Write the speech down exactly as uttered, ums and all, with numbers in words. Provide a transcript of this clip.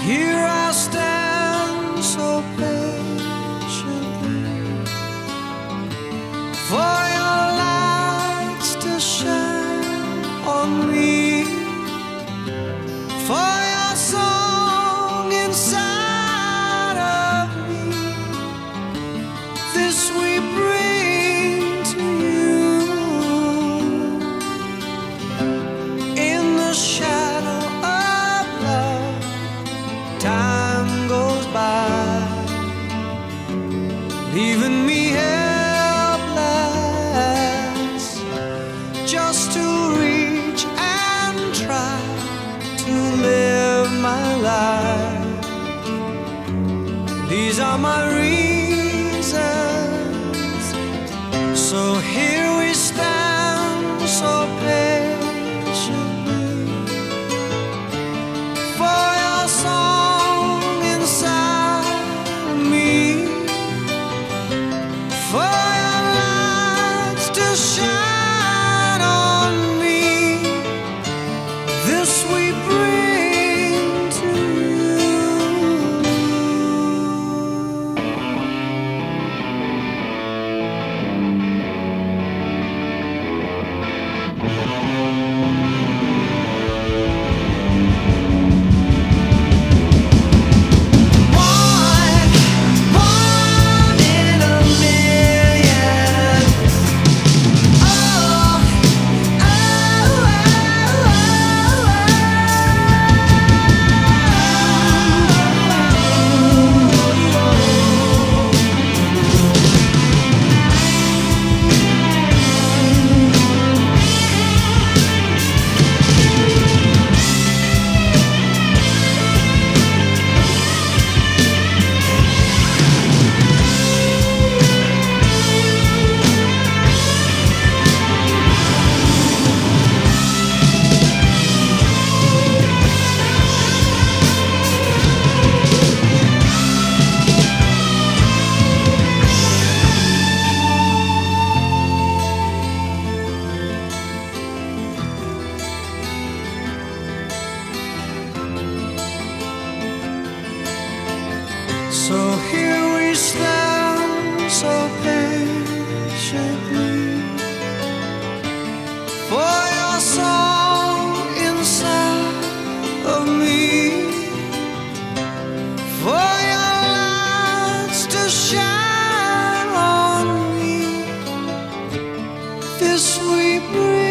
Here I stand so patiently for your lights to shine on me, for your song inside of me. This we bring to you in the shadow of love. Time goes by, leaving me helpless, just to reach and try to live my life. These are my reasons, so here we stand so patiently for your song inside me, for your lights to shine on me. This we bring to you. One, one in a million. Oh, oh, so here we stand so patiently for your song inside of me, for your lights to shine on me. This we bring.